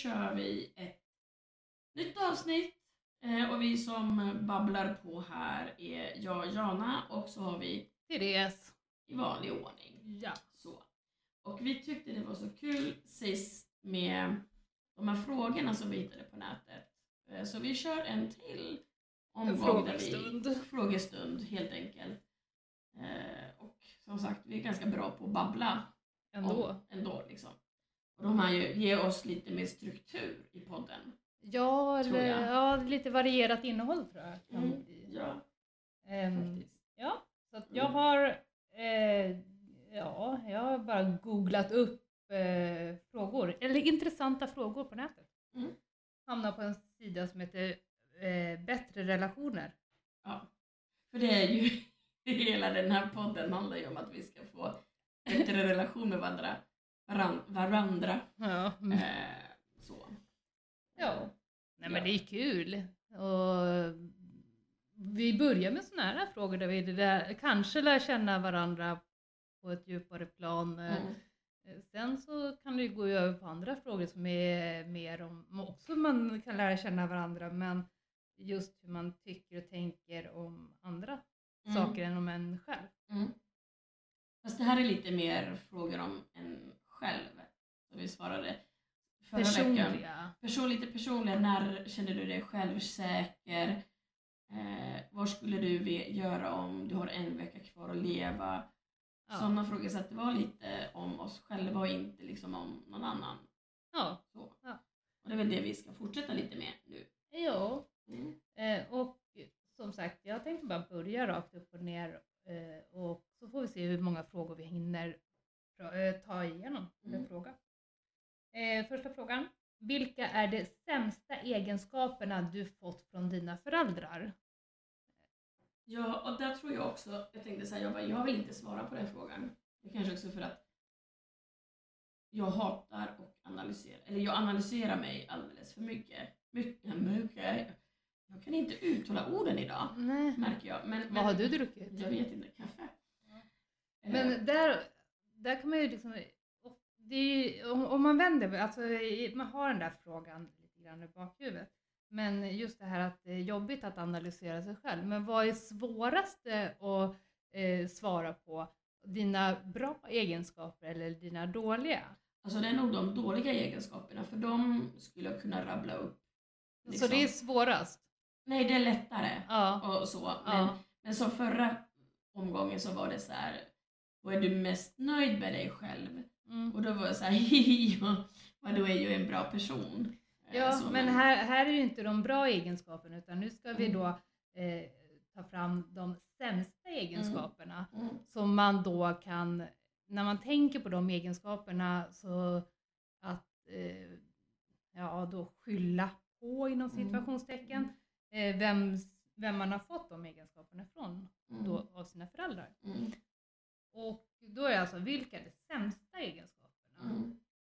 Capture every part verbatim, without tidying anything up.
kör vi ett nytt avsnitt. Eh, och vi som babblar på här är jag, Jana, och så har vi Therese. I vanlig ordning. Ja. Så. Och vi tyckte det var så kul sist med de här frågorna som vi hittade på nätet. Eh, så vi kör en till omgång där vi... Frågestund, helt enkelt. Eh, och som sagt, vi är ganska bra på att babbla. Ändå. Om, ändå liksom. Och de här ju, ger oss lite mer struktur i podden. Ja, eller ja, lite varierat innehåll tror jag. Kan Mm, bli. ja, Um, faktiskt. ja, så att jag har eh, ja, jag har bara googlat upp eh, frågor, eller intressanta frågor på nätet. Mm. Hamnar på en sida som heter eh, Bättre relationer. Ja, för det är ju hela den här podden handlar ju om att vi ska få bättre relation med varandra. Varan, varandra. Ja. Mm. Eh, så. Ja. Nej, men Ja. det är kul. Och vi börjar med såna här frågor där vi där, kanske lär känna varandra på ett djupare plan. Mm. Sen så kan det ju gå över på andra frågor som är mer om, också man kan lära känna varandra, men just hur man tycker och tänker om andra Mm. saker än om en själv. Mm. Fast det här är lite mer frågor om en själv. Som vi svarade förra Personliga. veckan. Person, lite personliga. När känner du dig självsäker? Eh, vad skulle du ve- göra om du har en vecka kvar att leva? Ja. Sådana frågor. Så att det var lite om oss själva och inte liksom om någon annan. Ja. Så. Ja. Och det är väl det vi ska fortsätta lite med nu. Ja. Mm. Eh, och som sagt, jag tänkte bara börja rakt upp och ner. Eh, och så får vi se hur många frågor vi hinner eh, ta igenom. Mm. Fråga. Eh, första frågan. Vilka är de sämsta egenskaperna du fått från dina föräldrar? Ja, och där tror jag också, jag tänkte säga, jag, bara, jag vill inte svara på den frågan. Det kanske också för att jag hatar och analyserar, eller jag analyserar mig alldeles för mycket. Mycket, mycket. Jag kan inte uttala orden idag, Nej. märker jag. Men, men, Vad har du druckit? Jag vet inte, kaffe. Ja. Eh, Men där, där kan man ju liksom, det är ju, om, om man vänder, alltså man har den där frågan lite grann i bakhuvudet. Men just det här att det är jobbigt att analysera sig själv. Men vad är svåraste att eh, svara på? Dina bra egenskaper eller dina dåliga? Alltså det är nog de dåliga egenskaperna, för de skulle jag kunna rabbla upp. Liksom. Så det är svårast? Nej, det är lättare. Ja. Och så. Men, Ja. men som förra omgången så var det så här, vad är du mest nöjd med dig själv? Mm. Och då var jag så här, vad du är ju en bra person. Ja, så, men här, här är ju inte de bra egenskaperna, utan nu ska vi Mm. då eh, ta fram de sämsta egenskaperna. Mm. Som man då kan, när man tänker på de egenskaperna, så att eh, ja, då skylla på inom situationstecken eh, vem, vem man har fått de egenskaperna från Mm. då, av sina föräldrar. Mm. Och då är det alltså, vilka är de sämsta egenskaperna? Mm.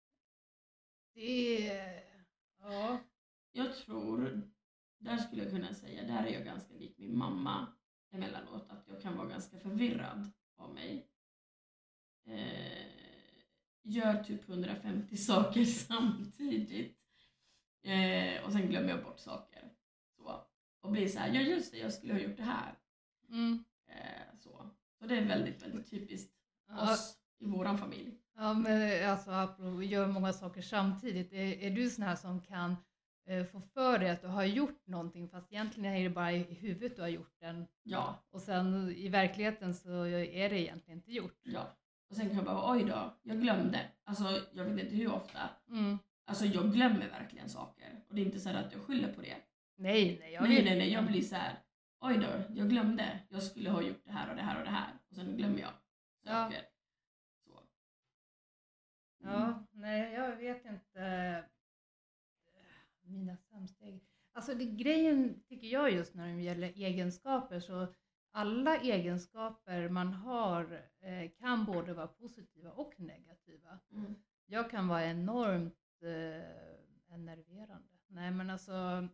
Det är, ja. Jag tror, där skulle jag kunna säga, där är jag ganska lik min mamma emellanåt, att jag kan vara ganska förvirrad av mig. Eh, gör typ hundrafemtio saker samtidigt. Eh, och sen glömmer jag bort saker. Så. Och blir så här, ja just det, jag skulle ha gjort det här. Mm. Eh, så. så det är väldigt, väldigt typiskt Ja. oss i våran familj. Ja, men alltså apropå gör många saker samtidigt. Är, är du sån här som kan eh, få för dig att du har gjort någonting, fast egentligen är det bara i huvudet du har gjort den. Ja, Och sen i verkligheten så är det egentligen inte gjort. ja. Och sen kan jag bara, oj då, jag glömde. Alltså jag vet inte hur ofta. Mm. Alltså jag glömmer verkligen saker. Och det är inte så här att jag skyller på det. Nej, nej. Jag nej, vet nej, nej. inte. Jag blir så här, oj då, jag glömde. Jag skulle ha gjort det här och det här och det här. Och sen glömmer jag Ja. saker. Så. Mm. Ja, nej, jag vet inte. Mina sämsta egen- Alltså det, grejen tycker jag just när det gäller egenskaper, så alla egenskaper man har eh, kan både vara positiva och negativa. Mm. Jag kan vara enormt eh, enerverande. Nej, men alltså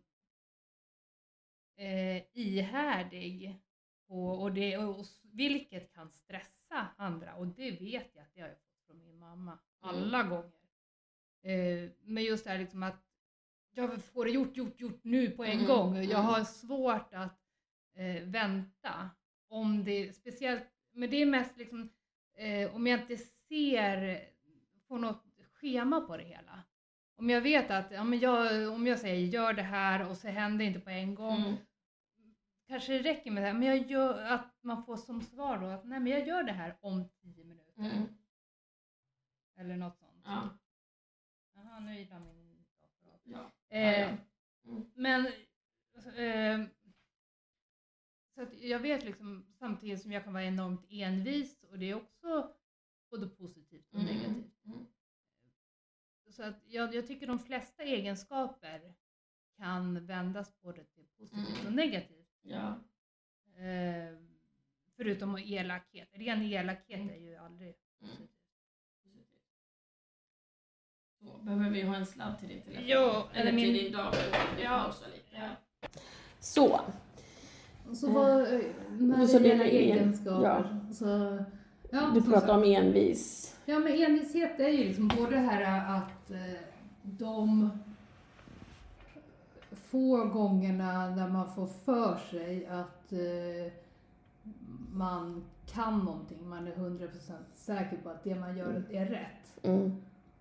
eh, ihärdig. Och, och det, och, vilket kan stressa andra. Och det vet jag att jag har fått från min mamma. Alla Mm. gånger. Eh, men just det här liksom att jag får det gjort, gjort, gjort nu på en Mm, gång. Jag mm. har svårt att eh, vänta. Om det speciellt, men det är mest liksom eh, om jag inte ser på något schema på det hela. Om jag vet att ja, men jag, om jag säger gör det här och så händer inte på en gång. Mm. Kanske det räcker med det här, men jag gör, att man får som svar då att nej men jag gör det här om tio minuter. Mm. Eller något sånt. Ja. Jaha, nu gillar min dator. Ja. Eh, Ja, ja. Mm. Men eh, så att jag vet liksom samtidigt som jag kan vara enormt envis och det är också både positivt och Mm. negativt. Mm. Så att jag, jag tycker de flesta egenskaper kan vändas både till positivt Mm. och negativt. Ja. Eh, förutom elakhet. Ren elakhet Mm. är ju aldrig Mm. positivt. Så behöver vi ha en sladd till din telefon. Ja, eller eller till min- din dator. Vi Ja. pausar lite. Ja. Så. Så vad, när Så det det gäller är en- egenskaper, så... Ja, Du som pratar sagt. om envis. Ja, men envishet är ju liksom både det här att eh, de få gångerna när man får för sig att eh, man kan någonting, man är hundra procent säker på att det man gör är rätt. Mm.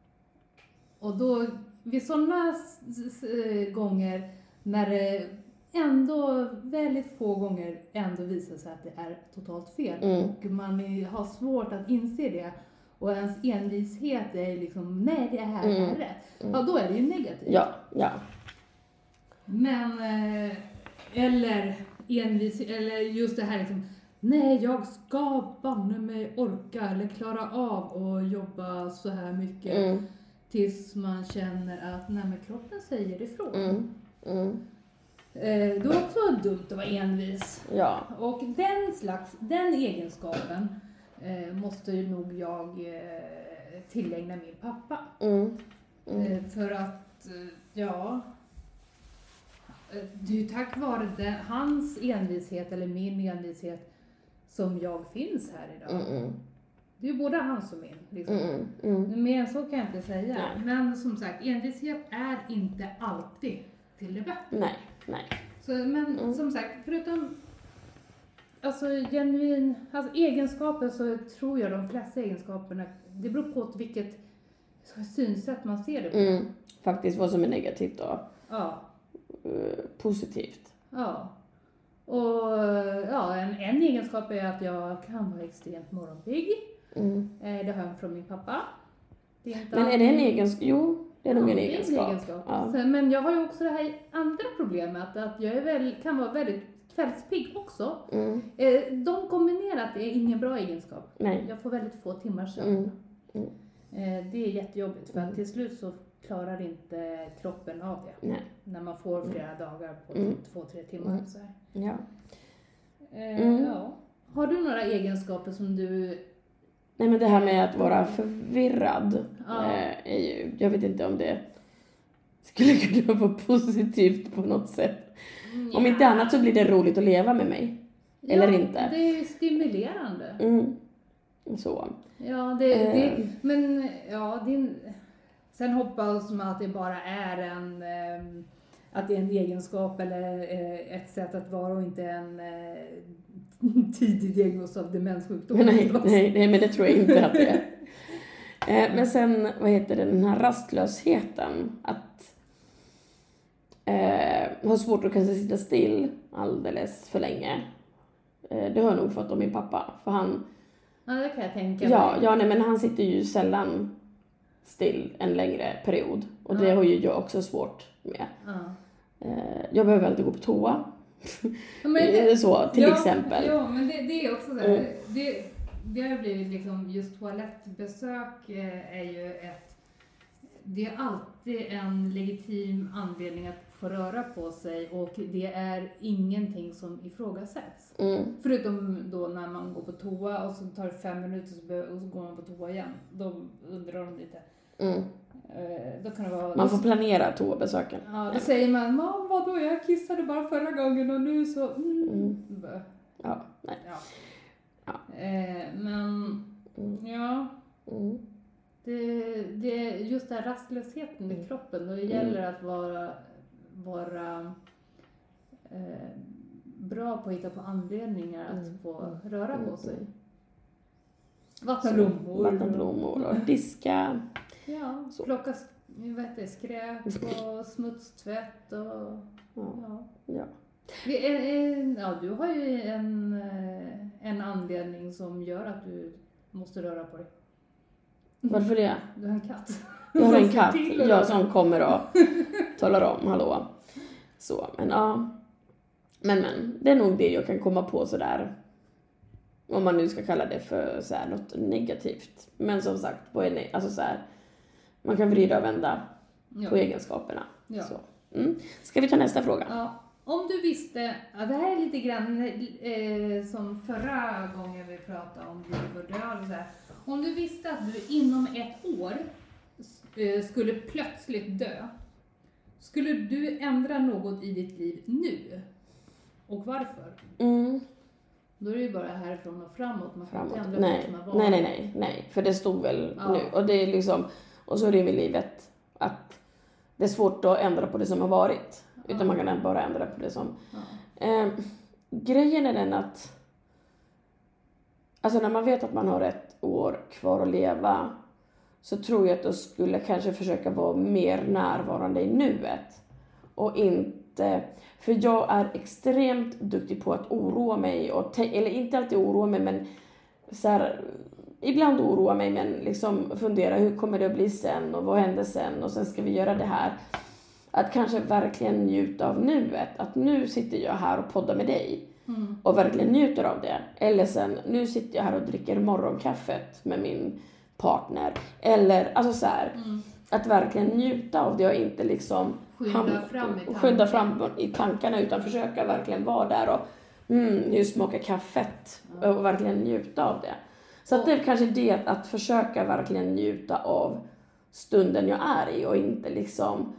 Och då, vid sådana s- s- eh, gånger när det ändå väldigt få gånger ändå visar sig att det är totalt fel. Mm. Och man är, har svårt att inse det. Och ens envishet är liksom, nej det här Mm. är rätt. Mm. Ja, då är det ju negativt. Ja, ja. Men, eh, eller envis, eller just det här liksom, nej jag ska banne mig orka eller klara av att jobba så här mycket. Mm. Tills man känner att nej, men kroppen säger ifrån. Mm. Mm. Eh, då är det också dumt att vara envis. Ja. Och den slags, den egenskapen eh, måste ju nog jag eh, tillägna min pappa. Mm. Mm. Eh, för att, eh, ja, eh, det är ju tack vare det, hans envishet eller min envishet som jag finns här idag. Mm. Mm. Det är ju både hans och min. Liksom. Mm. Mm. Mer än så kan jag inte säga. Nej. Men som sagt, envishet är inte alltid till det bättre. Nej, nej. Så, men Mm. som sagt, förutom alltså, genuin, alltså, egenskaper så tror jag de flesta egenskaperna, det beror på vilket synsätt man ser det på. Mm. Faktiskt vad som är negativt och Ja, eh, positivt. ja. Och ja, en, en egenskap är att jag kan vara extremt morgonpigg. Mm. Eh, det har jag från min pappa. Det är inte Men är det en alltid- egenskap? Jo, det är nog Ja, en det är egenskap. egenskap. Ja. Så, men jag har ju också det här andra problemet att jag är väl, kan vara väldigt kvällspigg också. Mm. Eh, de kombinerat är ingen bra egenskap. Nej. Jag får väldigt få timmar sömn. Mm. Mm. Eh, det är jättejobbigt för Mm. att till slut så klarar inte kroppen av det. Nej. När man får flera dagar på Mm. två, tre timmar. Mm. Så här. Ja. Eh, Mm. ja. Har du några egenskaper som du... Nej, men det här med att vara förvirrad Ja. eh, är ju, jag vet inte om det skulle kunna vara positivt på något sätt. Om inte annat så blir det roligt att leva med mig. Eller ja, inte. Det är stimulerande. Mm. Så. Ja, det, det, Eh. men ja, din, sen hoppas man att det bara är en, ehm, att det är en egenskap eller eh, ett sätt att vara och inte en eh, tidig diagnos av demenssjukdom. Nej, nej, nej, men det tror jag inte att det är. Eh, men sen, vad heter det, den här rastlösheten. Att eh, ha svårt att kanske sitta still alldeles för länge. Eh, det har jag nog fått av min pappa. För han, Ja, det kan jag tänka ja, mig. ja nej, men han sitter ju sällan still en längre period. Och det Ja. har ju jag också svårt med. Ja. Eh, jag behöver alltid gå på toa. Ja, men det- så, till ja, exempel. Ja, men det, det är också så här, Mm. det, det har blivit liksom, just toalettbesök eh, är ju ett, det är alltid en legitim anledning att få röra på sig och det är ingenting som ifrågasätts. Mm. Förutom då när man går på toa och så tar det fem minuter så be- och så går man på toa igen. Då undrar de lite. Mm. Eh, då kan det vara... Man får planera toabesöken. Ja, då säger man, "Mam, vadå, jag kissade bara förra gången och nu så... Mm. Mm. Bö." Ja, nej. Ja. Ja. Eh, men Mm. ja, Mm. Det, det är just den här rastlösheten i Mm. kroppen. Då det gäller att vara, vara eh, bra på att hitta på anledningar att Mm. få Mm. röra på Mm. sig. Mm. Vattna Så, blommor. Vattna blommor och diska. Ja, Så. plocka sk- vad heter det, skräp och smutstvätt och Ja. ja. Ja. Vi är, är, ja, du har ju en, eh, en anledning som gör att du måste röra på dig. Varför det? Du har en katt. Jag har Som en ser katt till att jag röra. som kommer och talar om, hallå. Så, men ja. Men men, det är nog det jag kan komma på sådär. Om man nu ska kalla det för så här, något negativt. Men som sagt, på en, alltså så här, man kan vrida och vända Ja. på egenskaperna. Ja. Så. Mm. Ska vi ta nästa fråga? Ja. Om du visste, ja, det här är lite grann eh, som förra gången vi pratade om liv och död. Så här. Om du visste att du inom ett år eh, skulle plötsligt dö, skulle du ändra något i ditt liv nu? Och varför? Mm. Då är det ju bara härifrån och framåt. Man kan Framåt. inte ändra Nej. vad som har varit. nej, nej, nej, nej. För det stod väl Ja. nu. Och det är liksom, och så är det med livet att det är svårt att ändra på det som har varit. Utan Ja. man kan bara ändra på det som... Ja. Eh, grejen är den att... Alltså när man vet att man har ett år kvar att leva, så tror jag att jag skulle kanske försöka vara mer närvarande i nuet. Och inte... För jag är extremt duktig på att oroa mig. Och te- eller inte alltid oroa mig, men så här, ibland oroa mig, men liksom fundera hur kommer det att bli sen och vad händer sen och sen ska vi göra det här. Att kanske verkligen njuta av nuet. Att nu sitter jag här och poddar med dig. Mm. Och verkligen njuter av det. Eller sen, nu sitter jag här och dricker morgonkaffet med min partner. Eller, alltså så här, Mm. att verkligen njuta av det och inte liksom Skynda ham- fram i tanken. skynda fram i tankarna, utan försöka verkligen vara där och mm, hur smakar kaffet Ja. och verkligen njuta av det. Så att det är kanske det, att försöka verkligen njuta av stunden jag är i och inte liksom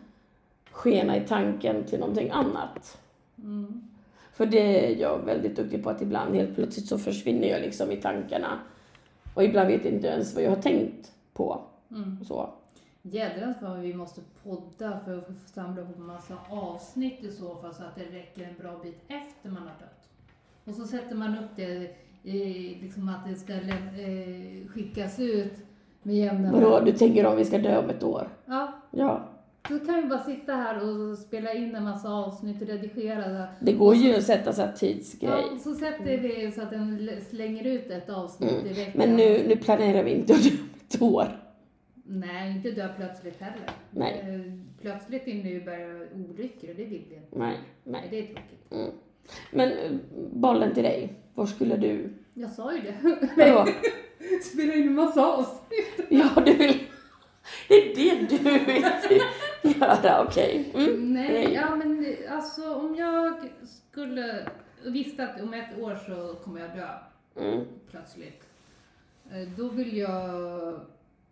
skena i tanken till någonting annat. Mm. För det är jag väldigt duktig på, att ibland helt plötsligt så försvinner jag liksom i tankarna. Och ibland vet jag inte ens vad jag har tänkt på. Mm. Så. Jädrans vad vi måste podda för att få samla ihop en massa avsnitt i så fall, så att det räcker en bra bit efter man har dött. Och så sätter man upp det i, liksom att det ska eh, skickas ut med jämna Vadå, du tänker om vi ska dö om ett år? Ja, Ja. då kan vi bara sitta här och spela in en massa avsnitt och redigera. Det går ju att sätta så här tidsgrej. Ja, så sätter vi så att den slänger ut ett avsnitt Mm. i veckan. Men nu, nu planerar vi inte att dö om ett år. Nej, inte dö plötsligt heller. Nej. Eh, Plötsligt innebär olyckor och det vill vi inte. Nej, Nej, nej. det är tråkigt. Mm. Men eh, bollen till dig. Var skulle du? Jag sa ju det. Vadå? Spela in en massa avsnitt. Ja, du vill... Det är det du vill göra, okej. Okay. Mm. Nej, ja men alltså om jag skulle visste att om ett år så kommer jag dö Mm. plötsligt. eh, Då vill jag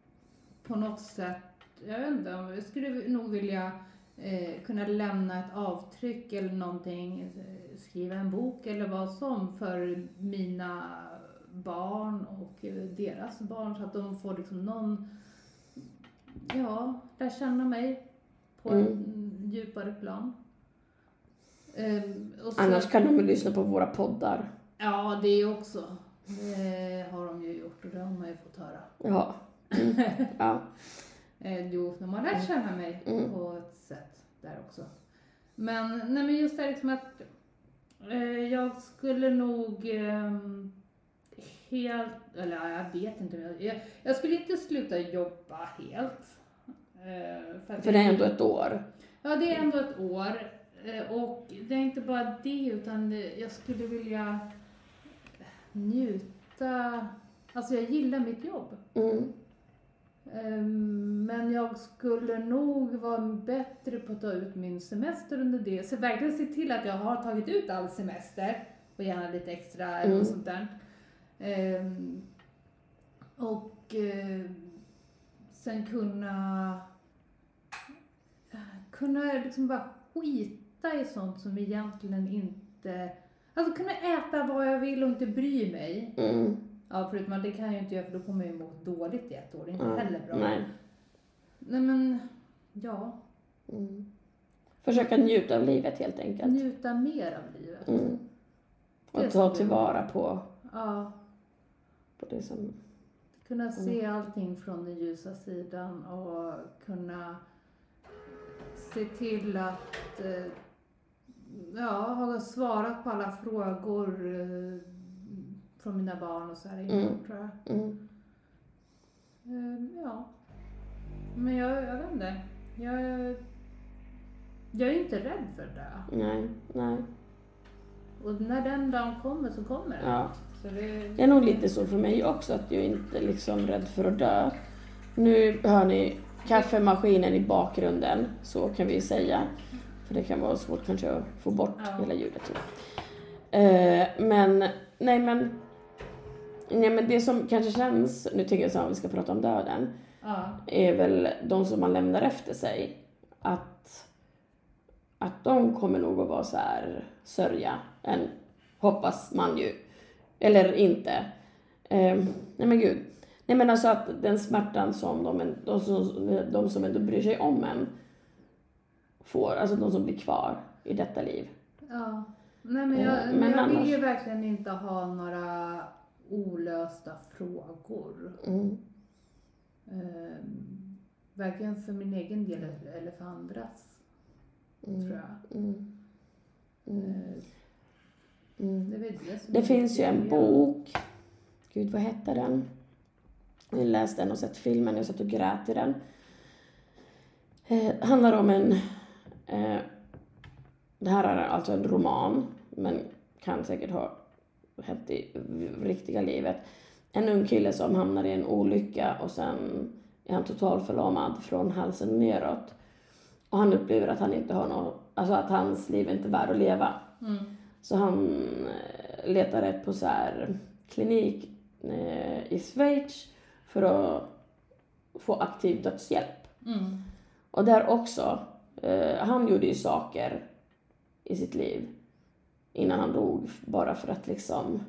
på något sätt, jag vet inte, jag skulle nog vilja eh, kunna lämna ett avtryck eller någonting, eh, skriva en bok eller vad som för mina barn och eh, deras barn, så att de får liksom någon, ja, lära känna mig på Mm. en djupare plan. Ehm, och så, Annars kan de ju lyssna på våra poddar. Ja, det också. Det har de ju gjort och det har man ju fått höra. Ja. Mm. Ja. Eh, Jo, de har lärt känna mig Mm. på ett sätt där också. Men, nej, men just det liksom att eh, jag skulle nog eh, helt, eller ja, jag vet inte, jag, jag, jag skulle inte sluta jobba helt. Eh, för att För det är ändå ett år. Ja, det är ändå ett år. Eh, Och det är inte bara det, utan det, jag skulle vilja njuta. Alltså jag gillar mitt jobb. Mm. Ehm, Men jag skulle nog vara bättre på att ta ut min semester under det. Så verkligen se till att jag har tagit ut all semester. Och gärna lite extra eller Mm. något sånt där. Ehm, Och eh, sen kunna kunna liksom bara skita i sånt som egentligen inte... Alltså kunna äta vad jag vill och inte bry mig. Mm. Ja, förutom att det kan jag ju inte göra för då kommer jag ju må dåligt i ett år. Det är inte Mm. heller bra. Nej. Nej men, ja. Mm. Försöka njuta av livet helt enkelt. Njuta mer av livet. Mm. Och Det ta skulle- tillvara på, Ja. på det som... Kunna se allting från den ljusa sidan och kunna se till att eh, ja, ha svarat på alla frågor eh, från mina barn och så här innan, Mm. tror jag. Mm. Eh, ja. Men jag, jag vet inte. Jag, jag är inte rädd för det. Nej, nej. Och när den dagen kommer så kommer den. Ja. Så det, Det är nog lite så för mig också att jag inte är liksom rädd för att dö. Nu hör ni kaffemaskinen i bakgrunden, så kan vi säga. För det kan vara svårt kanske att få bort Ja. hela ljudet. Så. Eh, men, nej men, nej men det som kanske känns, nu tänker jag så här om vi ska prata om döden, ja. är väl de som man lämnar efter sig. Att, att de kommer nog att vara så här sörja, en, hoppas man ju. Eller inte. Eh, nej men gud. Nej men alltså att den smärtan som de, de, som, de som ändå bryr sig om en får, alltså de som blir kvar i detta liv. Ja. Nej men jag, Eh, men men jag vill annars- ju verkligen inte ha några olösta frågor. Mm. Eh, varken för min egen del eller för andras, Mm. tror jag. Mm. Mm. Eh, Mm. det är väl det som Det är finns ju en viktigt. bok. Gud, vad hette den? Jag läste den och sett filmen. Jag satt och grät i den. Eh, handlar om en... Eh, det här är alltså en roman. Men kan säkert ha hänt i riktiga livet. En ung kille som hamnar i en olycka. Och sen är han totalförlamad från halsen neråt. Och han upplever att han inte har något... Alltså att hans liv inte är värd att leva. Mm. Så han eh, letar rätt på så här klinik eh, i Schweiz för att få aktiv dödshjälp. Mm. Och där också, eh, han gjorde ju saker i sitt liv innan han dog bara för att liksom,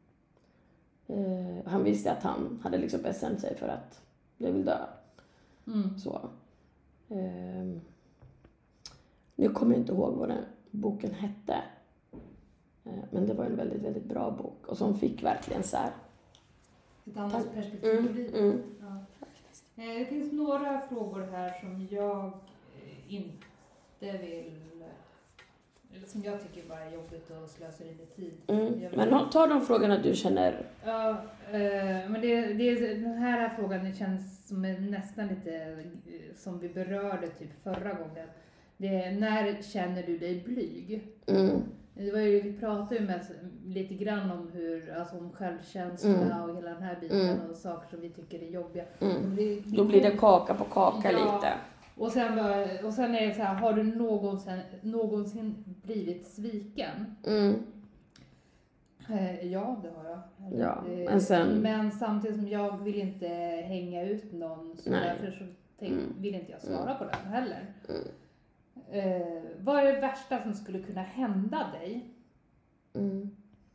eh, han visste att han hade liksom bestämt sig för att jag vill dö. Mm. Så. Eh, nu kommer jag inte ihåg vad den boken hette. Men det var en väldigt, väldigt bra bok. Och som fick verkligen så här... Ett annat Tack. perspektiv Mm, på livet. mm. Ja. Eh, Det finns några frågor här som jag eh, inte vill... Eller som jag tycker bara är jobbigt och slösar i med tid. Mm. Jag vill- Men ha- ta de frågorna du känner. Ja, eh, men det, det, är- den här frågan det känns som är nästan lite eh, som vi berörde typ förra gången. Det är, när känner du dig blyg? Mm. Det var ju, vi pratade ju med, lite grann om hur, alltså om självkänsla Mm. och hela den här biten Mm. och saker som vi tycker är jobbiga. Mm. Och det- Då blir det kaka på kaka Ja. lite. Och sen, var- och sen är det så här, har du någonsin, någonsin blivit sviken? Mm. Eh, ja, det har jag. Ja, Eh, men sen- men samtidigt som jag vill inte hänga ut någon, så Nej. därför så tänk, Mm. vill inte jag svara på den heller. Mm. Eh, vad är det värsta som skulle kunna hända dig? Mm.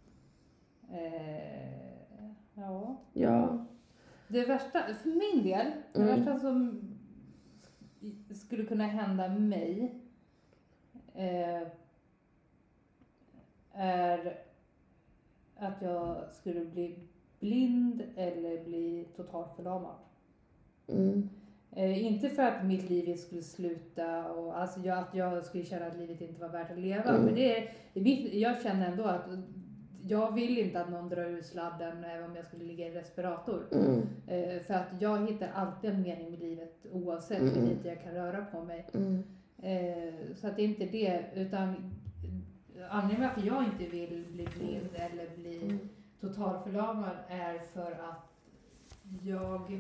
Eh, ja. Ja. Det värsta, för min del, det Mm. värsta som skulle kunna hända mig eh, är att jag skulle bli blind eller bli totalförlamad. Mm. Eh, inte för att mitt liv skulle sluta och alltså jag, att jag skulle känna att livet inte var värt att leva. Mm. Men det är, det är mitt, jag känner ändå att jag vill inte att någon drar ur sladden även om jag skulle ligga i respirator. Mm. Eh, för att jag hittar alltid en mening med livet oavsett Mm. hur lite jag kan röra på mig. Mm. Eh, så att det är inte det, utan anledningen till att jag inte vill bli blind eller bli Mm. totalförlamad är för att jag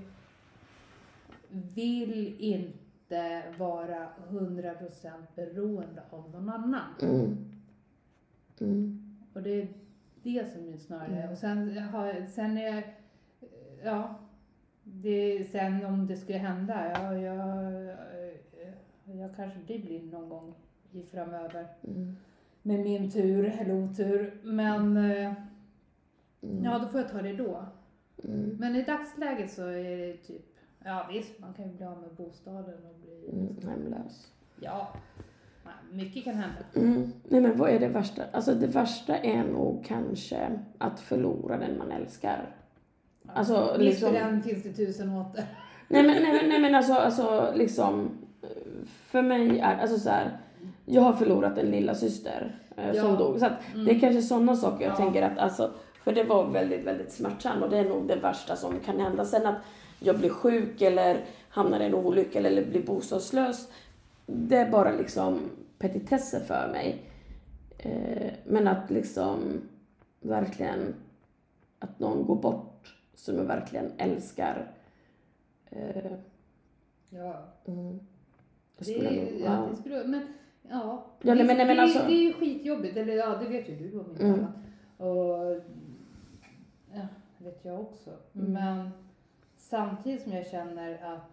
vill inte vara hundra procent beroende av någon annan. Mm. Mm. Och det är det som är snarare. Mm. Och sen, har, sen är ja, det, sen om det skulle hända, ja, jag, jag kanske blir blind någon gång i framöver. Mm. Med min tur eller otur. Men eh, Mm. ja, då får jag ta det då. Mm. Men i dagsläget så är det typ, ja visst, man kan ju bli av med bostaden och bli Mm, hemlös. Ja, mycket kan hända. Mm. Nej, men vad är det värsta? Alltså det värsta är nog kanske att förlora den man älskar. Alltså Mister liksom... den finns det tusen åter. Nej men, nej, men- nej, men alltså, alltså liksom... För mig är alltså så här. Jag har förlorat en lilla syster eh, Ja. som dog. Så att Mm. det är kanske sådana saker jag Ja. tänker att alltså... För det var väldigt, väldigt smärtsamt och det är nog det värsta som kan hända. Sen att jag blir sjuk eller hamnar i en olycka eller blir bostadslös. Det är bara liksom petitesser för mig. Eh, men att liksom verkligen att någon går bort som jag verkligen älskar. Eh, Ja, mm. det, skulle nog- är, ja, det skulle, men ja. Ja, nej, men- nej, men det, alltså- det är ju skitjobbigt, eller ja, det vet ju du om inte Mm. annat. Och ja, det vet jag också. Mm. Men samtidigt som jag känner att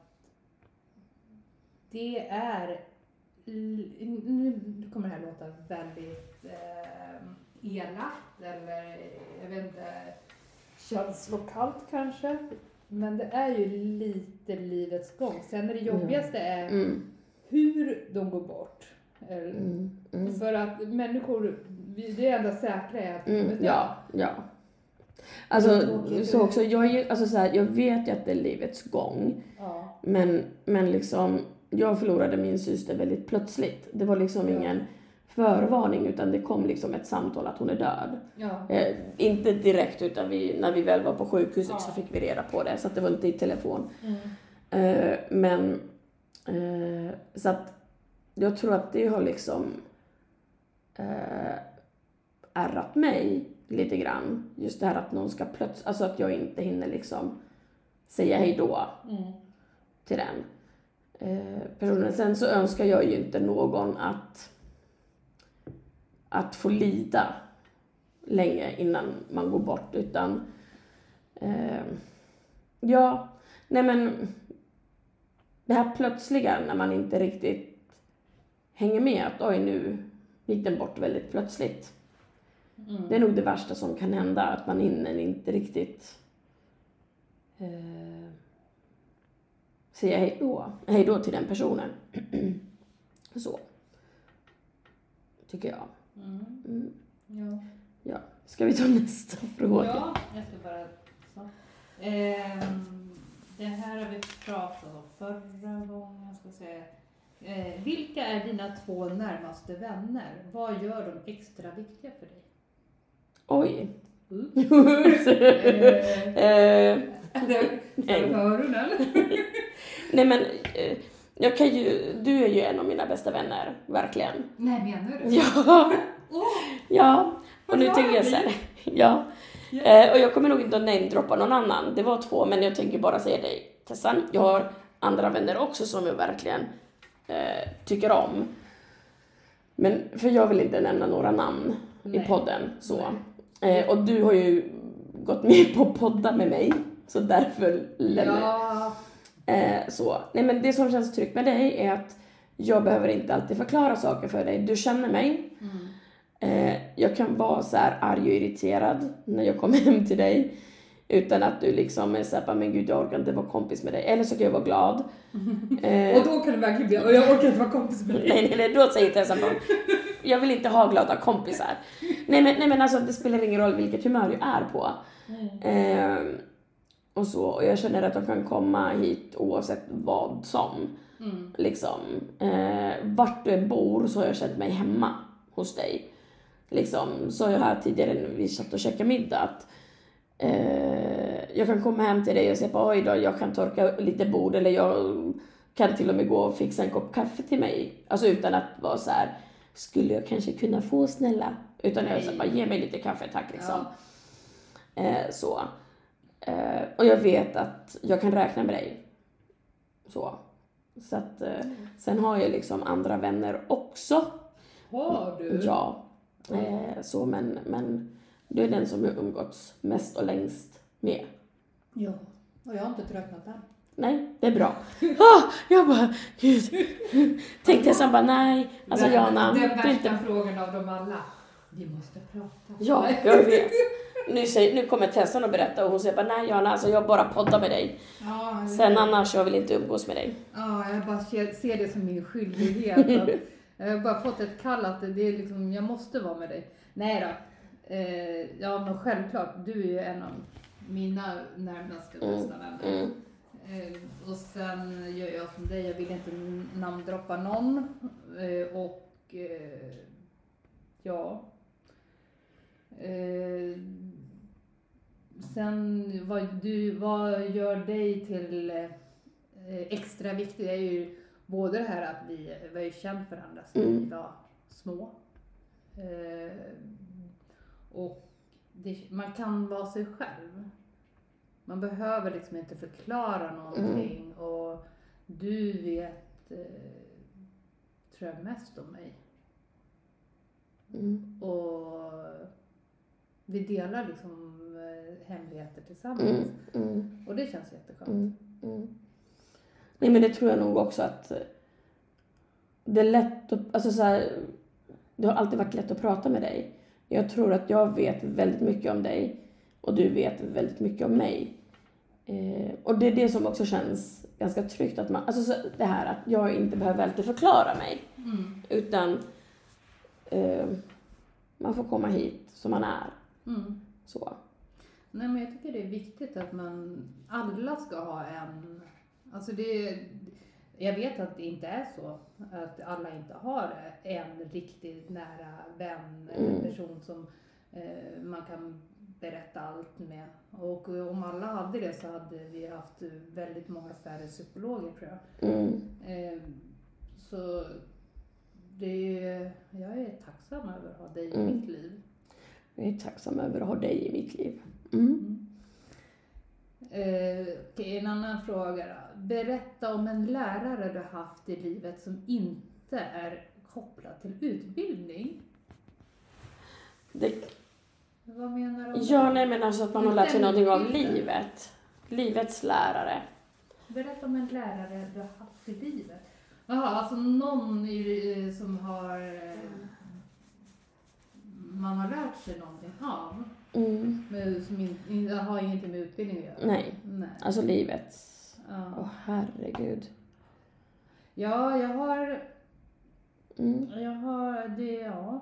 det är, nu kommer det här låta väldigt eh, elakt eller jag vet inte, känslokallt kanske. Men det är ju lite livets gång. Sen är det jobbigaste är Mm. hur de går bort. Eller- Mm. Mm. För att människor, vi- det enda säkra är att de är Mm. döda. Ja, ja. Det är Alltså, tråkigt. så också, jag, är ju, alltså så här, jag vet ju att det är livets gång. Ja. Men, men liksom, jag förlorade min syster väldigt plötsligt. Det var liksom Ja. ingen förvarning utan det kom liksom ett samtal att hon är död. Ja. Eh, inte direkt utan vi, när vi väl var på sjukhuset Ja. så fick vi reda på det. Så att det var inte i telefon. Mm. Eh, men eh, så att jag tror att det har liksom eh, ärrat mig lite grann. Just det här att någon ska plötsligt, alltså att jag inte hinner liksom säga hej då Mm. till den eh, personen. Sen så önskar jag ju inte någon att att få lida länge innan man går bort utan eh, ja, nej men det här plötsliga när man inte riktigt hänger med att oj nu gick den bort väldigt plötsligt. Mm. Det är nog det värsta som kan hända att man hinner inte riktigt eh, säga hej då, hej då till den personen. Så tycker jag. Mm. Mm. Ja. Ja, ska vi ta nästa fråga? Ja, jag ska bara så. Ehm, det här har vi pratat om förra gången. Jag ska säga. Eh, vilka är dina två närmaste vänner? Vad gör de extra viktiga för dig? Oj. Oops. eh, Är det öronen? nej men eh, jag kan ju, du är ju en av mina bästa vänner, verkligen. Nej, menar du? Ja, Åh, ja. Och vad nu glad tänker jag jag så här, blir. ja. Ja. Eh, och jag kommer nog inte att namedroppa någon annan. Det var två, men jag tänker bara säga dig, Tessan. Jag har andra vänner också som jag verkligen eh, tycker om. Men, för jag vill inte nämna några namn Nej. i podden. Så. Eh, och du har ju gått med på podda med mig. Så därför lämnar Ja. eh, så. Nej, men det som känns tryggt med dig är att jag behöver inte alltid förklara saker för dig. Du känner mig. Mm. Eh, jag kan vara så här arg och irriterad när jag kommer hem till dig. Utan att du liksom är såhär, men gud jag orkar inte vara kompis med dig. Eller så kan jag vara glad. Eh, Och då kan det verkligen bli, och jag orkar inte vara kompis med dig. nej, nej, nej, då säger Tessan bara, jag vill inte ha glada kompisar. Nej men, nej men alltså det spelar ingen roll vilket humör jag är på. Eh, och så, och jag känner att jag kan komma hit oavsett vad som. Mm. Liksom, eh, vart du än bor så har jag känt mig hemma hos dig. Liksom, så jag här tidigare när vi satt och käkade middag att eh, jag kan komma hem till dig och säga på oj då, jag kan torka lite bord eller jag kan till och med gå och fixa en kopp kaffe till mig. Alltså utan att vara så här, skulle jag kanske kunna få snälla? Utan jag säger bara, ge mig lite kaffe tack liksom. Eh, så. Eh, och jag vet att jag kan räkna med dig. Så. Så att, eh, sen har jag liksom andra vänner också. Har du? Ja. Eh, så men, men du är den som jag umgåtts mest och längst med. Ja. Och jag har inte tröttnat än. Nej, det är bra. Ah, jag bara, gud. Tänkte jag sen bara, nej. Alltså Den- Jana. Den det är värsta inte... frågan av dem alla. Vi måste prata. Ja, jag vet. nu, säger, nu kommer Tessan att berätta och hon säger bara nej Johanna, alltså jag bara poddar med dig. Ja, Sen annars jag vill inte umgås med dig. Ja, jag bara ser, ser det som min skyldighet. Att, jag har bara fått ett kall att det är liksom, jag måste vara med dig. Nej då. Eh, ja, men självklart. Du är ju en av mina närmaste bästa vänner. Mm. Eh, och sen gör jag som dig. Jag vill inte namndroppa någon. Eh, och eh, ja. Eh, sen vad, du, vad gör dig till eh, extra viktig är ju både det här att vi var ju känt för varandra sedan Mm. vi var små. Eh, och det, man kan vara sig själv. Man behöver liksom inte förklara någonting. Mm. Och du vet, eh, tror jag, mest om mig. Mm. Och vi delar liksom eh, hemligheter tillsammans. Mm. Mm. Och det känns jätteskönt. Mm. Mm. Nej, men det tror jag nog också att det är lätt att, alltså så här, det har alltid varit lätt att prata med dig. Jag tror att jag vet väldigt mycket om dig och du vet väldigt mycket om mig. Eh, och det är det som också känns ganska tryggt, att man, alltså så, det här att jag inte behöver alltid förklara mig. Mm. Utan eh, man får komma hit som man är. Mm. Så. Nej, men jag tycker det är viktigt att man, alla ska ha en, alltså det, jag vet att det inte är så, att alla inte har en riktigt nära vän eller Mm. person som eh, man kan berätta allt med. Och om alla hade det så hade vi haft väldigt många färre psykologer, tror jag. Mm. Eh, så det är, jag är tacksam över att ha dig i Mm. mitt liv. Jag är tacksam över att ha dig i mitt liv. Mm. Mm. Eh, okej, en annan fråga då. Berätta om en lärare du haft i livet som inte är kopplad till utbildning. Det, Vad menar du? ja, nej, men alltså att man har lärt sig Inte någonting av utbildad. livet. Livets lärare. Berätta om en lärare du har haft i livet. Jaha, alltså någon i, som har eh, man har lärt sig någonting av. Mm. Men som in, in, har ingenting med utbildning att göra. Nej, Nej. alltså livets. Ja. Åh, herregud. Ja, jag har, Mm. jag har det, ja.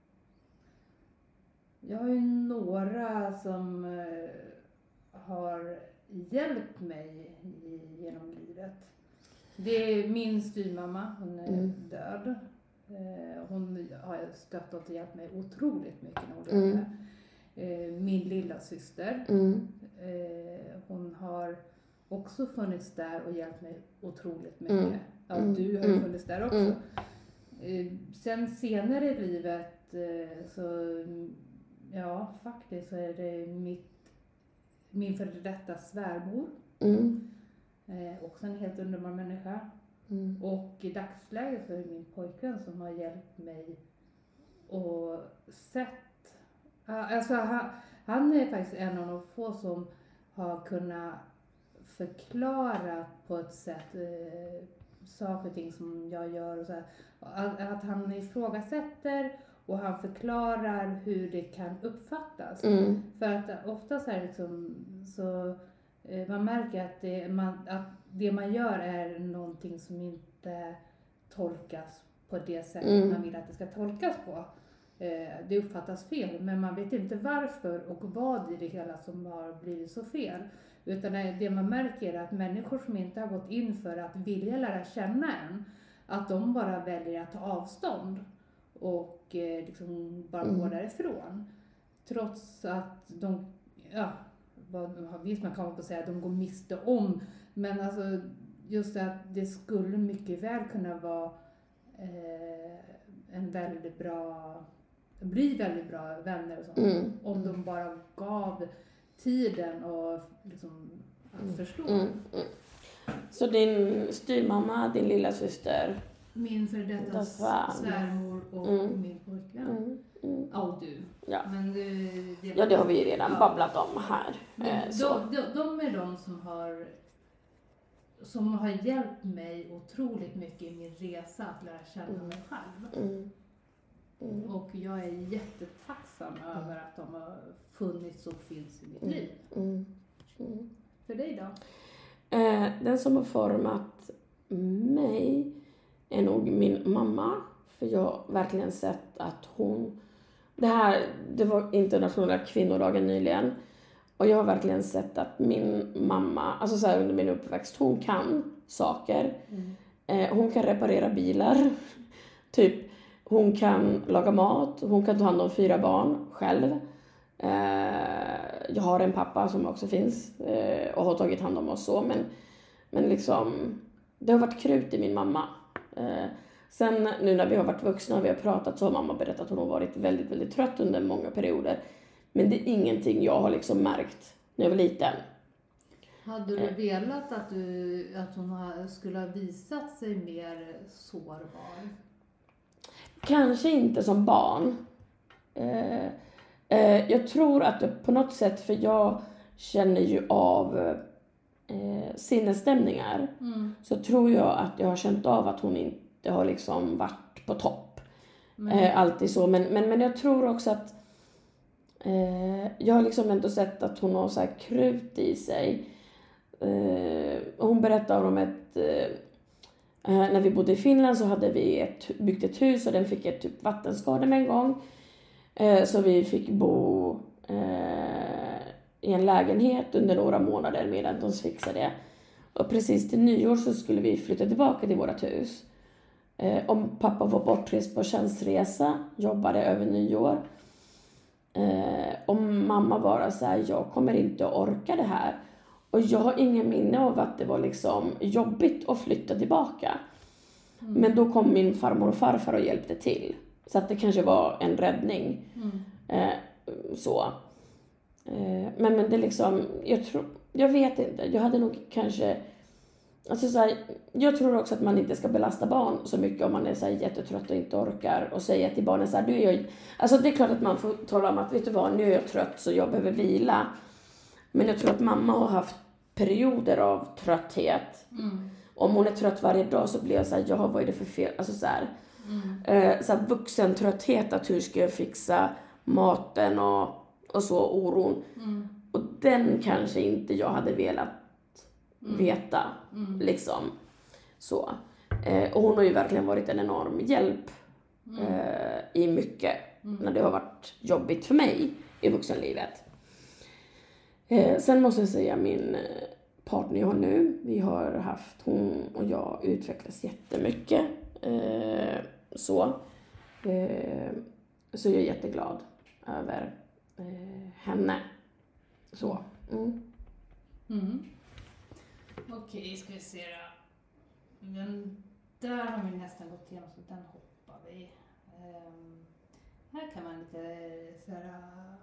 Jag har ju några som eh, har hjälpt mig i, genom livet. Det är min styvmamma, hon är Mm. död. Eh, hon har stöttat och hjälpt mig otroligt mycket när hon Mm. levde. Eh, min lilla syster, Mm. eh, hon har också funnits där och hjälpt mig otroligt mycket. Mm. Ja, Mm. du har ju Mm. funnits där också. Mm. Eh, sen senare i livet eh, så, ja faktiskt så är det mitt, min före detta svärmor. Mm. Eh, också en helt underbar människa. Mm. Och i dagsläget så är det min pojkvän som har hjälpt mig och sett. Uh, alltså han, han är faktiskt en av de få som har kunnat förklara på ett sätt uh, saker och ting som jag gör. Och så här. Att, att han ifrågasätter och han förklarar hur det kan uppfattas. Mm. För att ofta så är det liksom så eh, man märker att det, man, att det man gör är någonting som inte tolkas på det sättet Mm. man vill att det ska tolkas på. Eh, det uppfattas fel, men man vet inte varför och vad i det hela som har blivit så fel. Utan det man märker är att människor som inte har gått in för att vilja lära känna en, att de bara väljer att ta avstånd och eh, liksom bara Mm. gå därifrån. Trots att de, ja, vad, visst man kan på säga att de går miste om, men alltså just att det skulle mycket väl kunna vara eh, en väldigt bra, bli väldigt bra vänner och sånt. Mm. Om de bara gav tiden och liksom att Mm. förstå. Mm. Mm. Så din styvmamma, din lilla syster. Min för detta Det var- svärmor och Mm. min pojkvän. Mm. Mm. Ja, och du. Ja. Men det, det, Ja, det har vi ju redan Ja. babblat om här. Men Eh, så. de, de, de är de som har som har hjälpt mig otroligt mycket i min resa att lära känna Mm. mig själv. Mm. Mm. Och jag är jättetacksam mm. över att de har funnits och finns i mitt liv. Mm. Mm. För dig då? Eh, den som har format mig är nog min mamma. För jag har verkligen sett att hon... Det här, det var internationella kvinnodagen nyligen. Och jag har verkligen sett att min mamma, alltså så här under min uppväxt, hon kan saker. Mm. Eh, hon kan reparera bilar. Typ, hon kan laga mat. Hon kan ta hand om fyra barn själv. Eh, jag har en pappa som också finns eh, och har tagit hand om oss så. Men, men liksom, det har varit krut i min mamma. Eh, sen nu när vi har varit vuxna och vi har pratat så har mamma berättat att hon har varit väldigt, väldigt trött under många perioder. Men det är ingenting jag har liksom märkt när jag var liten. Hade du velat att, du, att hon skulle ha visat sig mer sårbar? Kanske inte som barn. Eh, eh, jag tror att det på något sätt, för jag känner ju av eh, sinnesstämningar. Mm. Så tror jag att jag har känt av att hon inte har liksom varit på topp. Mm. Eh, alltid så. Men, men, men jag tror också att eh, jag har liksom ändå sett att hon har så här krut i sig. Eh, hon berättar om ett... Eh, när vi bodde i Finland så hade vi ett, byggt ett hus och den fick ett typ vattenskada med en gång. Eh, så vi fick bo eh, i en lägenhet under några månader medan de fixade det. Och precis till nyår så skulle vi flytta tillbaka till vårt hus. Eh, om pappa var bortrest på tjänstresa, jobbade över nyår. Eh, och mamma bara så här, jag kommer inte att orka det här. Och jag har ingen minne av att det var liksom jobbigt att flytta tillbaka. Mm. Men då kom min farmor och farfar och hjälpte till. Så att det kanske var en räddning. Mm. Eh, så. Eh, men, men det liksom, jag tror, jag vet inte. Jag hade nog kanske, alltså så här, jag tror också att man inte ska belasta barn så mycket om man är så här jättetrött och inte orkar. Och säga till barnen så här, du är jag, alltså det är klart att man får tala om att, vet du vad, nu är jag trött så jag behöver vila. Men jag tror att mamma har haft perioder av trötthet. Mm. Om hon är trött varje dag så blir jag så här, jaha, vad är det för fel? Alltså så här, mm. eh, så här vuxen trötthet, att hur ska jag fixa maten och, och så, oron. Mm. Och den kanske inte jag hade velat mm. veta. Mm. Liksom. Så. Eh, och hon har ju verkligen varit en enorm hjälp mm. eh, i mycket. Mm. När det har varit jobbigt för mig i vuxenlivet. Eh, sen måste jag säga min partner jag har nu, vi har haft, hon och jag utvecklas jättemycket. Eh, så. Eh, så jag är jätteglad över eh, henne. Så. Mm. Mm. Okej, ska vi se då. Men där har vi nästan gått igenom så den hoppar vi. Um, här kan man lite såhär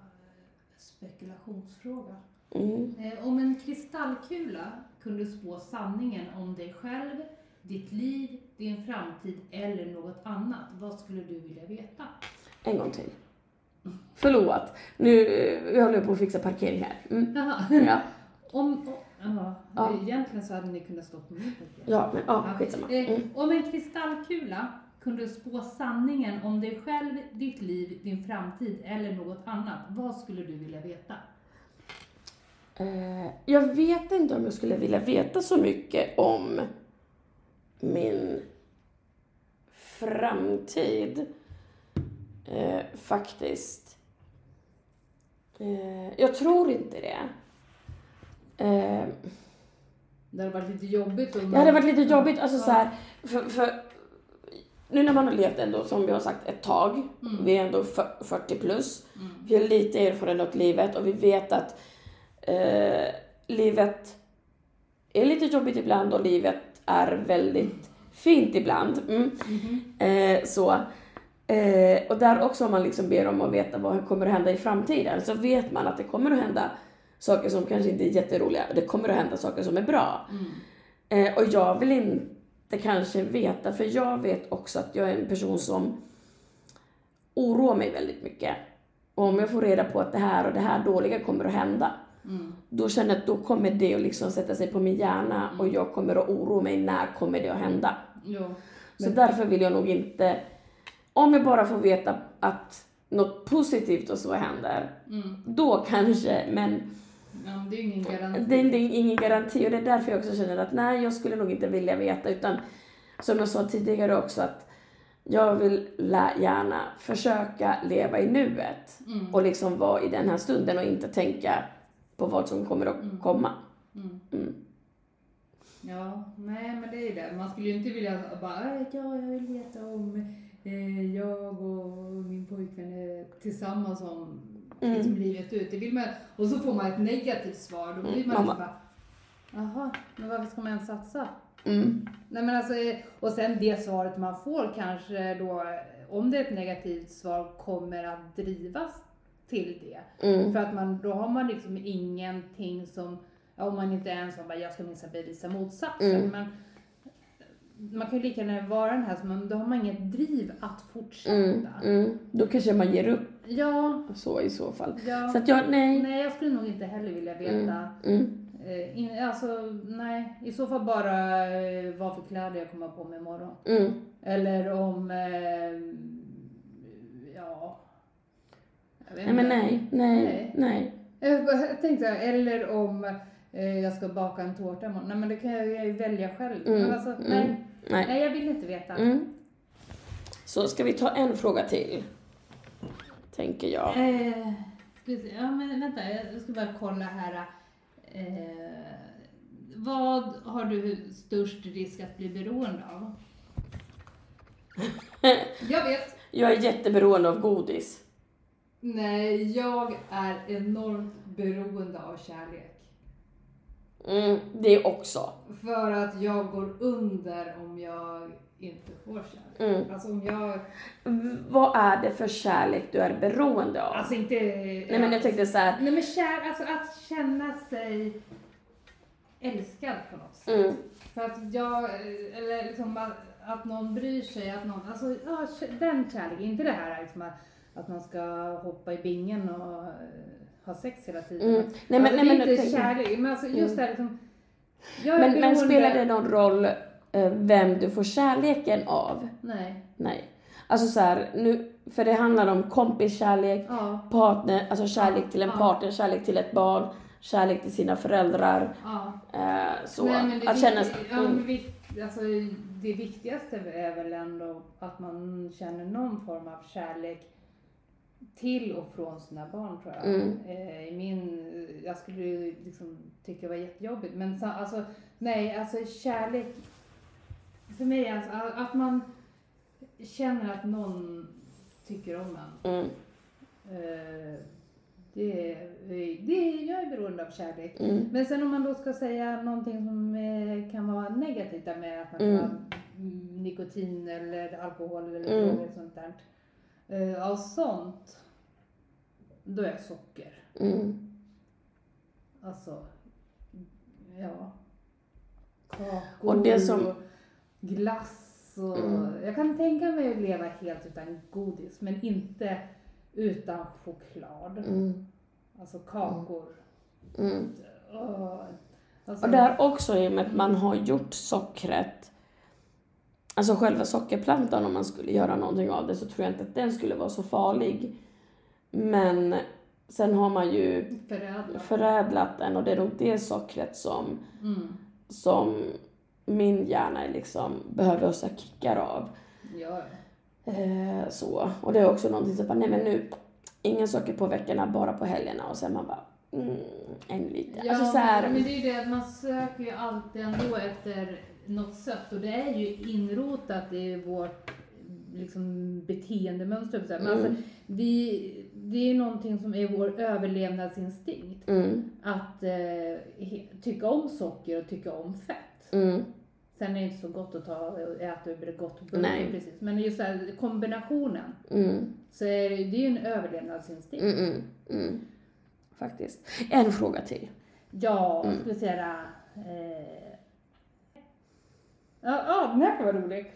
spekulationsfråga. Mm. Eh, om en kristallkula kunde spå sanningen om dig själv, ditt liv, din framtid eller något annat, vad skulle du vilja veta? En gång till. Förlåt. Nu vi håller på att fixa parkering här. Mm. Jaha. Ja. Om, om, aha, ja. Egentligen så hade ni kunnat stå på min parkering. Ja, men ja, skitsamma. Mm. Eh, om en kristallkula kunde spå sanningen om dig själv, ditt liv, din framtid eller något annat, vad skulle du vilja veta? Uh, jag vet inte om jag skulle vilja veta så mycket om min framtid. Uh, faktiskt. Uh, jag tror inte det. Uh, det hade varit lite jobbigt. Om det hade varit lite jobbigt. Alltså ja. Så här, för, för nu när man har levt ändå, som vi har sagt, ett tag. Mm. Vi är ändå fyrtio plus. Mm. Vi har lite erfarenhet av livet och vi vet att eh, livet är lite jobbigt ibland och livet är väldigt fint ibland. Mm. Mm-hmm. Eh, så. Eh, och där också om man liksom ber om att veta vad kommer att hända i framtiden, så vet man att det kommer att hända saker som kanske inte är jätteroliga. Det kommer att hända saker som är bra. Mm. Eh, och jag vill inte kanske veta, för jag vet också att jag är en person som oroar mig väldigt mycket. Och om jag får reda på att det här och det här dåliga kommer att hända, mm. då känner jag att då kommer det att liksom sätta sig på min hjärna mm. och jag kommer att oroa mig, när kommer det att hända. Jo, men... Så därför vill jag nog inte, om jag bara får veta att något positivt och så händer, Mm. då kanske, men Ja, men det är ju ingen garanti. det, det är ingen garanti, och det är därför jag också känner att nej, jag skulle nog inte vilja veta, utan som jag sa tidigare också, att jag vill lä- gärna försöka leva i nuet Mm. och liksom vara i den här stunden och inte tänka på vad som kommer att Mm. komma. Mm. Mm. Ja, nej men det är det. Man skulle ju inte vilja bara, "Äh, ja, jag vill veta om eh, jag och min pojkvän är tillsammans om Mm. liksom, livet ut. Det vill man, och så får man ett negativt svar. Då blir Mm, man mamma. liksom bara, jaha, men varför ska man ens satsa? Mm. Nej men alltså, eh, och sen det svaret man får kanske då, eh, om det är ett negativt svar, kommer att drivas till det. Mm. För att man, då har man liksom ingenting som, ja, om man inte ens bara, jag ska minst bevisa motsatsen. Mm. Men man kan ju lika gärna vara den här, som, då har man inget driv att fortsätta. Mm. Mm. Då kanske man ger upp Ja, så i så fall. ja. Så att jag, nej. Nej, jag skulle nog inte heller vilja veta. Mm. Mm. Eh, in, alltså, nej, i så fall bara eh, vad för kläder jag kommer på mig imorgon. Mm. Eller om, eh, ja, jag vet Nej men inte. nej, nej, Nej. nej. Jag bara tänkte, eller om eh, jag ska baka en tårta imorgon. Nej men det kan jag ju välja själv. Mm, Men alltså, mm. nej, Nej. nej, jag vill inte veta. Mm. Så ska vi ta en fråga till, tänker jag. Eh, ska vi se. Ja men vänta, jag ska bara kolla här. Eh, vad har du störst risk att bli beroende av? Jag vet. Jag är jätteberoende av godis. Nej, jag är enormt beroende av kärlek. Mm, det också. För att jag går under om jag inte får kärlek. Mm. Alltså om jag... V- vad är det för kärlek du är beroende av? Alltså inte... nej men jag tänkte så här. Nej men kär, alltså att känna sig älskad på något sätt. Mm. För att jag, eller liksom att, att någon bryr sig, att någon, alltså ja, den kärleken, inte det här liksom att, att man ska hoppa i bingen och uh, ha sex hela tiden. Mm. Alltså, Nej, men, det nej, är men, inte tänker- kärlek, men alltså just Mm. det här liksom, jag är men, men beroende- spelar det någon roll eh, vem du får kärleken av? Nej, Nej. Alltså så här, nu, för det handlar om kompiskärlek, ja, partner, alltså kärlek till en Ja. partner, kärlek till ett barn, kärlek till sina föräldrar. ja. Eh, så Nej, men det, att känna... vik- ja, Mm. men vik- alltså, det viktigaste är väl ändå att man känner någon form av kärlek till och från sina barn, tror jag. Mm. Eh, I min, jag skulle ju liksom tycka det var jättejobbigt, men så, alltså, nej, alltså kärlek, för mig, alltså, att man känner att någon tycker om en. Mm. Eh, det, det, jag är beroende av kärlek. Mm. Men sen om man då ska säga någonting som eh, kan vara negativt där med att man kan Mm. ha mm, nikotin eller alkohol eller Mm. droger och sånt där. Eh, av sånt, då är socker. Mm. Alltså, ja. Kakor Och det som- och glass och... Mm. Jag kan tänka mig att leva helt utan godis, men inte utan choklad. Mm. Alltså kakor. Mm. Åh, alltså, Och där också i och med att man har gjort sockret, alltså själva sockerplantan, om man skulle göra någonting av det, så tror jag inte att den skulle vara så farlig. Men sen har man ju förädlat. förädlat den, och det är nog det sockret som, Mm. som min hjärna liksom behöver så här kickar av. Ja. Eh, så. Och det är också någonting som bara, nej men nu, ingen socker på veckorna, bara på helgerna, och sen man bara, mm, en lite. Ja, alltså så här, men det är ju det att man söker ju alltid ändå efter något sött, och det är ju inrotat i vårt liksom beteendemönster. Men Mm. alltså, vi, det är ju någonting som är vår överlevnadsinstinkt. mm, Att eh, he, tycka om socker och tycka om fett. mm, Sen är det inte så gott att ta och äta över gott burgare, Nej. precis. Men just så här, kombinationen, mm, så är det, det är ju en överlevnadsinstinkt. mm, mm, mm. Faktiskt. En fråga till. Ja, Mm. ska vi säga. Eh... Ja, ja, den här kan vara rolig.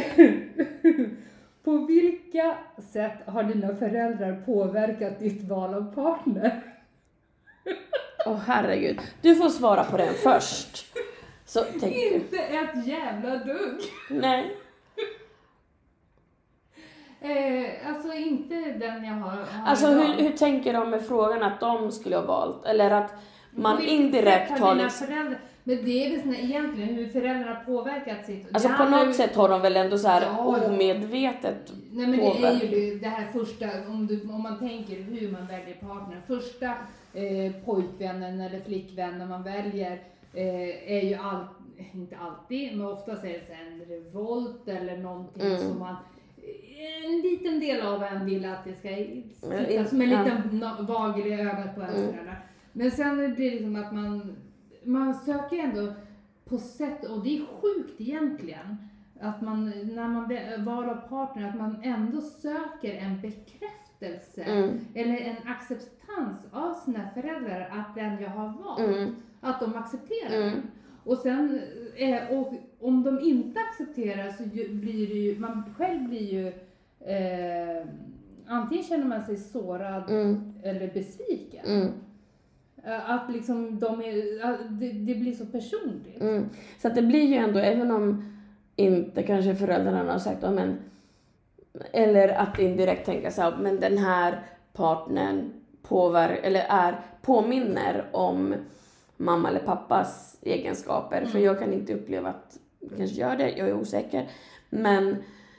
På vilka sätt har dina föräldrar påverkat ditt val av partner? Åh herregud. Du får svara på den först. Så tänk du. Inte ett jävla dugg. Nej. Eh, alltså inte den jag har, har Alltså idag. hur, hur tänker de med frågan att de skulle ha valt? Eller att man På vilket indirekt sätt har dina liksom... föräldrar, men det är väl såna, egentligen hur föräldrar har påverkat sitt... Alltså det på handlar något ju- sätt har de väl ändå så här Ja, ja. omedvetet Nej, men det är påverkat. ju det, det här första, om, du, om man tänker hur man väljer partner. Första eh, pojkvännen eller flickvännen man väljer eh, är ju all, inte alltid, men oftast är det så en revolt eller någonting Mm. som man, en liten del av en vill att det ska sitta in- som en ja. liten no- vagel i ögat på ens Mm. föräldrar. Men sen blir det liksom att man, man söker ändå på sätt, och det är sjukt egentligen, att man när man vä- val av partner, att man ändå söker en bekräftelse Mm. eller en acceptans av sina föräldrar att den jag har valt, Mm. att de accepterar Mm. den. Och sen, eh, och om de inte accepterar så ju- blir det ju, man själv blir ju, eh, antingen känner man sig sårad Mm. eller besviken. Mm. Eh, Att liksom de är, att det, det blir så personligt. Mm. Så att det blir ju ändå, även om inte kanske föräldrarna har sagt, "Ja, men, eller att indirekt tänka så här, men den här partnern påver- eller är, påminner om mamma eller pappas egenskaper. Mm. För jag kan inte uppleva att jag kanske gör det, jag är osäker. Men,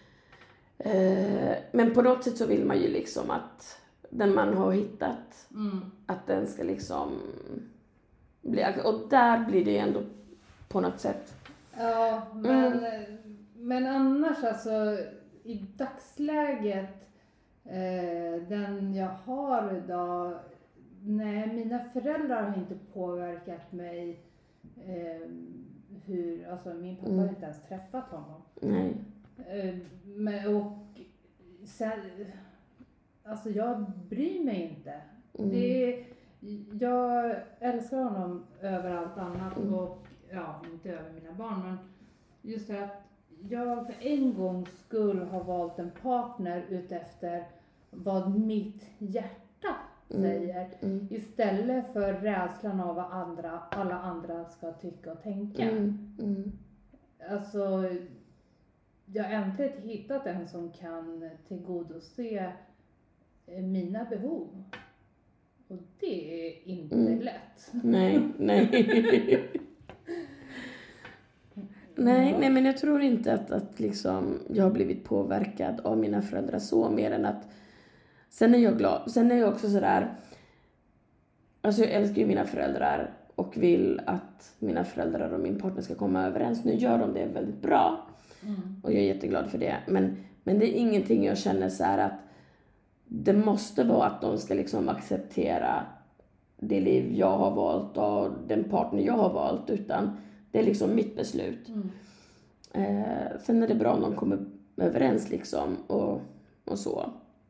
eh, men på något sätt så vill man ju liksom att den man har hittat, Mm. att den ska liksom bli, och där blir det ju ändå på något sätt. Ja, men, Mm. men annars alltså i dagsläget, eh, den jag har idag, nej, mina föräldrar har inte påverkat mig eh, hur, alltså min pappa Mm. har inte ens träffat honom. Nej. Eh, men, och sen, alltså jag bryr mig inte. Mm. Det, jag älskar honom över allt annat Mm. och ja, inte över mina barn, men just det att jag för en gång skulle ha valt en partner utefter vad mitt hjärta Mm. säger, Mm. istället för rädslan av vad andra, alla andra ska tycka och tänka. Mm. Mm. Alltså, jag har äntligen hittat en som kan tillgodose eh, mina behov. Och det är inte Mm. lätt. Nej, nej. nej, nej, men jag tror inte att, att liksom jag har blivit påverkad av mina föräldrar så, mer än att sen är jag glad. Sen är jag också sådär, alltså jag älskar ju mina föräldrar och vill att mina föräldrar och min partner ska komma överens. Nu gör de det väldigt bra Mm. och jag är jätteglad för det. Men, men det är ingenting jag känner så här att det måste vara att de ska liksom acceptera det liv jag har valt och den partner jag har valt, utan det är liksom mitt beslut. Mm. Eh, sen är det bra om de kommer överens liksom och, och så.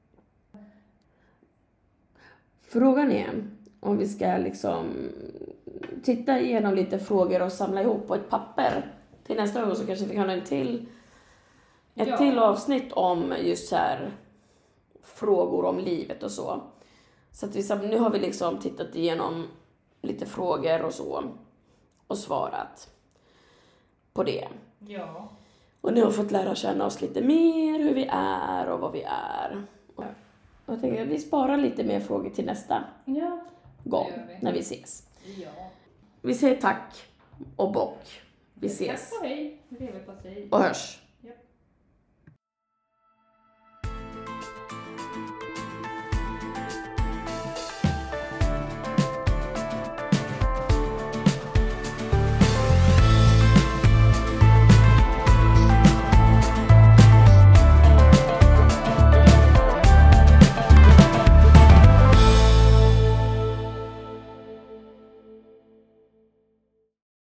Frågan är om vi ska liksom titta igenom lite frågor och samla ihop på ett papper till nästa gång, så kanske vi kan ha en till ett Ja. till avsnitt om just så här frågor om livet och så. Så att vi, sam- nu har vi liksom tittat igenom lite frågor och så och svarat på det. Ja. Och nu har vi fått lära känna oss lite mer, hur vi är och vad vi är. Och jag tänker att vi sparar lite mer frågor till nästa Ja. gång Det gör vi. när vi ses. Ja. Vi säger tack och bock. Vi ses Tack och hej. Leverpastej. och hörs.